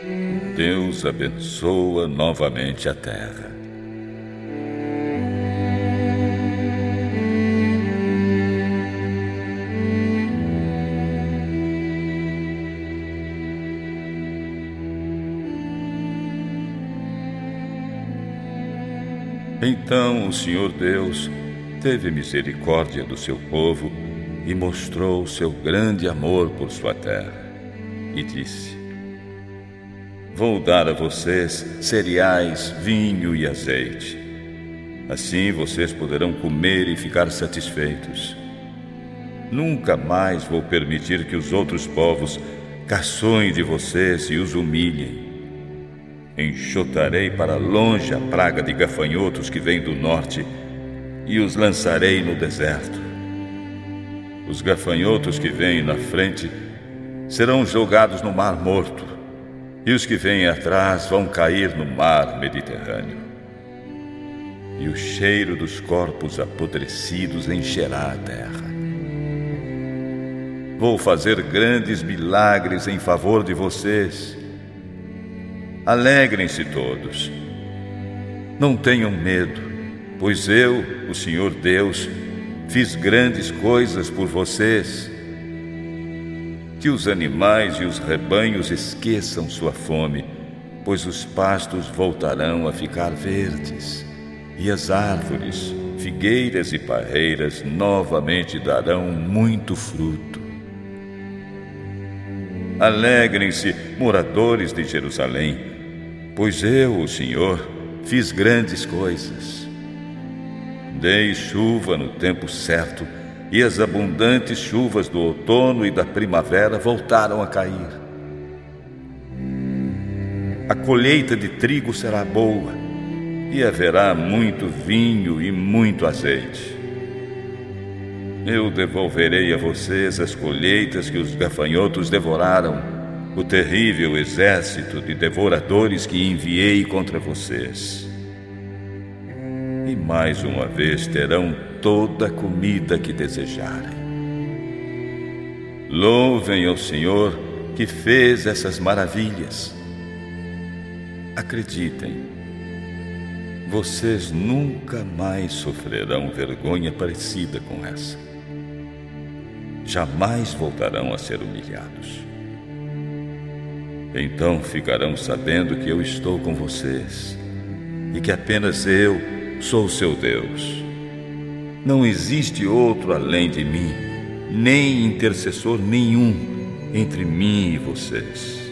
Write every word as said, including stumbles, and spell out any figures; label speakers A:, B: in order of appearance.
A: Deus abençoa novamente a terra. Então o Senhor Deus teve misericórdia do seu povo e mostrou seu grande amor por sua terra. E disse: Vou dar a vocês cereais, vinho e azeite. Assim vocês poderão comer e ficar satisfeitos. Nunca mais vou permitir que os outros povos caçoem de vocês e os humilhem. Enxotarei para longe a praga de gafanhotos que vem do norte e os lançarei no deserto. Os gafanhotos que vêm na frente serão jogados no Mar Morto, e os que vêm atrás vão cair no Mar Mediterrâneo. E o cheiro dos corpos apodrecidos encherá a terra. Vou fazer grandes milagres em favor de vocês. Alegrem-se todos. Não tenham medo, pois eu, o Senhor Deus, fiz grandes coisas por vocês. Que os animais e os rebanhos esqueçam sua fome, pois os pastos voltarão a ficar verdes, e as árvores, figueiras e parreiras novamente darão muito fruto. Alegrem-se, moradores de Jerusalém, pois eu, o Senhor, fiz grandes coisas. Dei chuva no tempo certo, e as abundantes chuvas do outono e da primavera voltaram a cair. A colheita de trigo será boa, e haverá muito vinho e muito azeite. Eu devolverei a vocês as colheitas que os gafanhotos devoraram, o terrível exército de devoradores que enviei contra vocês. E mais uma vez terão toda a comida que desejarem. Louvem ao Senhor que fez essas maravilhas. Acreditem, vocês nunca mais sofrerão vergonha parecida com essa. Jamais voltarão a ser humilhados. Então ficarão sabendo que eu estou com vocês e que apenas eu sou o seu Deus. Não existe outro além de mim, nem intercessor nenhum entre mim e vocês.